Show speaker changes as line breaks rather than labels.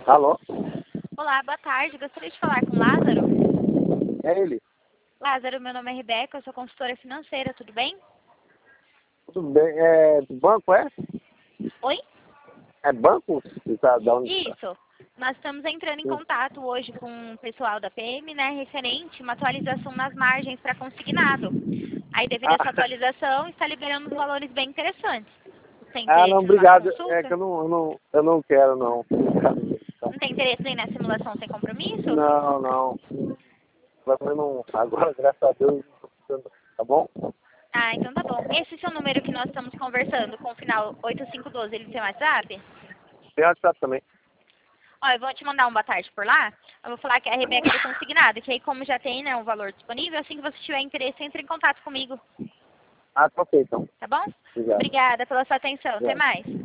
Alô?
Olá, boa tarde. Gostaria de falar com o Lázaro.
É ele.
Lázaro, meu nome é Rebeca, eu sou consultora financeira, tudo bem?
Tudo bem? É do banco, é?
Oi?
É banco? Você tá, da onde tá?
Isso. Nós estamos entrando em contato hoje com o pessoal da PM, né, referente uma atualização nas margens para consignado. Aí, devido a essa atualização, está liberando uns valores bem interessantes. Você tem
Ah, não,
interesse numa
obrigado. É que
consulta?
eu não quero, não.
Não tem interesse nem na simulação sem compromisso?
Não, não. Também não. Agora, graças a Deus, não tô precisando, tá bom?
Ah, então tá bom. Esse seu número que nós estamos conversando, com o final 8512, ele tem WhatsApp?
Tem WhatsApp também.
Ó, eu vou te mandar um boa tarde por lá. Eu vou falar que é a Rebeca do Consignado, que aí como já tem, né, um valor disponível, assim que você tiver interesse, entre em contato comigo,
Ah, tá ok, então.
tá bom?
Obrigado.
Obrigada pela sua atenção. Até
Obrigado.
mais.